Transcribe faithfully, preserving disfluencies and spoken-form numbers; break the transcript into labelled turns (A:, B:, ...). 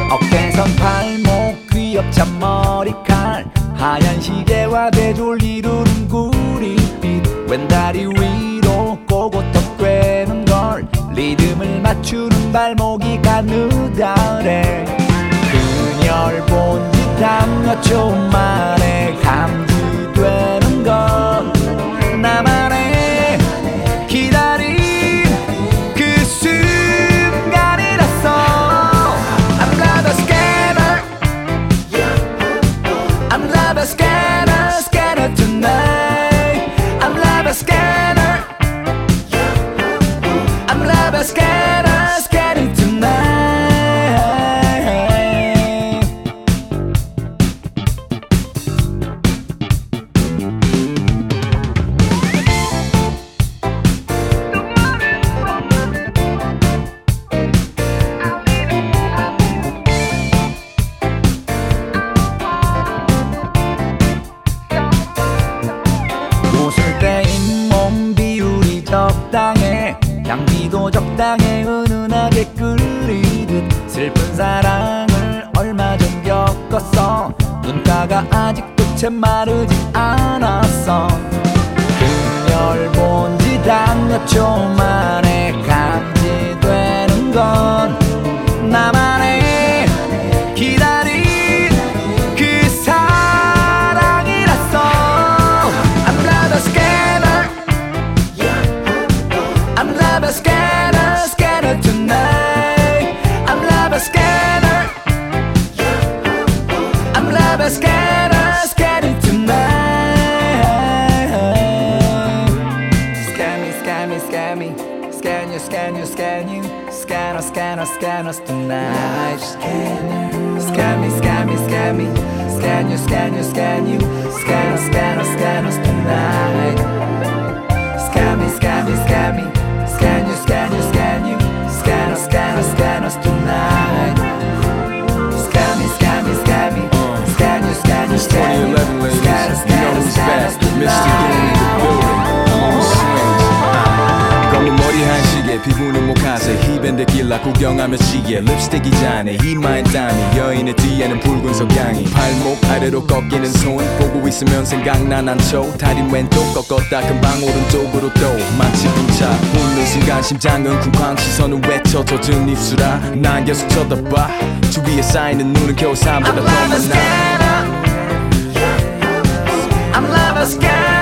A: 어깨선 발목 귀엽찬 머리칼 하얀 시계와 되돌 이루는 구릿빛 왼다리 위로 꼬고떡 꿰는 걸 리듬을 맞추는 발목이 가느다래 그녀를 본 지 단 몇 초 만에 감지되는 건 나만의 기다린 그 순간이랐어 I'm not a scanner I'm not a scanner scanner tonight I'm not a scanner I'm not a scanner scanning tonight 웃을 때 잇몸 비율이 적당해 향기도 적당해 은은하게 끓이듯 슬픈 사랑을 얼마 전 겪었어 눈가가 아직도 채 마르지 않았어 그녀를 본 지 단 몇 초 만에 감지되는 건 나만의 기다린 그 사랑이랐어 I'm not a scanner I'm not a scanner scanner tonight I'm not a scanner I'm not a scanner scanning tonight Scan me, scan me, scan me Scan you, scan you, scan you Scan us, scan us, scan us tonight Scan me, scan me, scan me Scan you, scan you, scan you Scan us, scan us, scan us tonight Scan me, scan me, scan me Scan you, scan you, scan you Scan us, scan us, scan us tonight Scan me, scan me, scan me Scan you, scan you, scan you Scan us, scan us, scan us tonight
B: 검은 머리 한시계 피부는 모카세 힙앤 데킬라 구경하며 시계 립스틱이 잔해 이마엔 땀이 여인의 뒤에는 붉은 석양이 발목 아래로 꺾이는 손 보고 있으면 생각나 난초 다리 왼쪽 꺾었다 금방 오른쪽으로 또 마치 분차 웃는 순간 심장은 쿵쾅 시선은 외쳐 젖은 입술아 난 계속 쳐다봐 주위에 쌓이는 눈은 겨우 삶보다 더 많아
A: I'm not a scanner